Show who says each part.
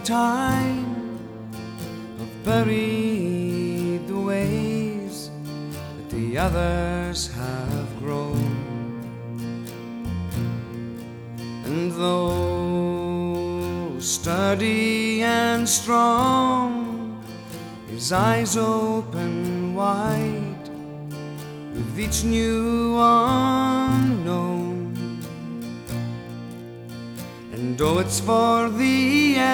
Speaker 1: time have buried the ways that the others have grown. And though sturdy and strong, his eyes open wide with each new unknown. And oh, it's for the